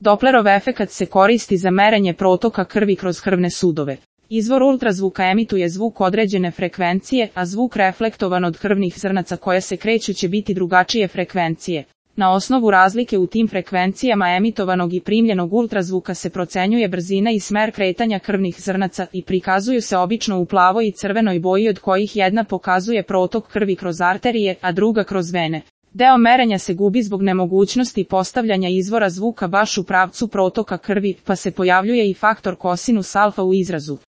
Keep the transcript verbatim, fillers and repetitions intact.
Dopplerov efekat se koristi za merenje protoka krvi kroz krvne sudove. Izvor ultrazvuka emituje zvuk određene frekvencije, a zvuk reflektovan od krvnih zrnaca koje se kreću će biti drugačije frekvencije. Na osnovu razlike u tim frekvencijama emitovanog i primljenog ultrazvuka se procenjuje brzina i smer kretanja krvnih zrnaca i prikazuju se obično u plavoj i crvenoj boji, od kojih jedna pokazuje protok krvi kroz arterije, a druga kroz vene. Deo merenja se gubi zbog nemogućnosti postavljanja izvora zvuka baš u pravcu protoka krvi, pa se pojavljuje i faktor kosinus alfa u izrazu.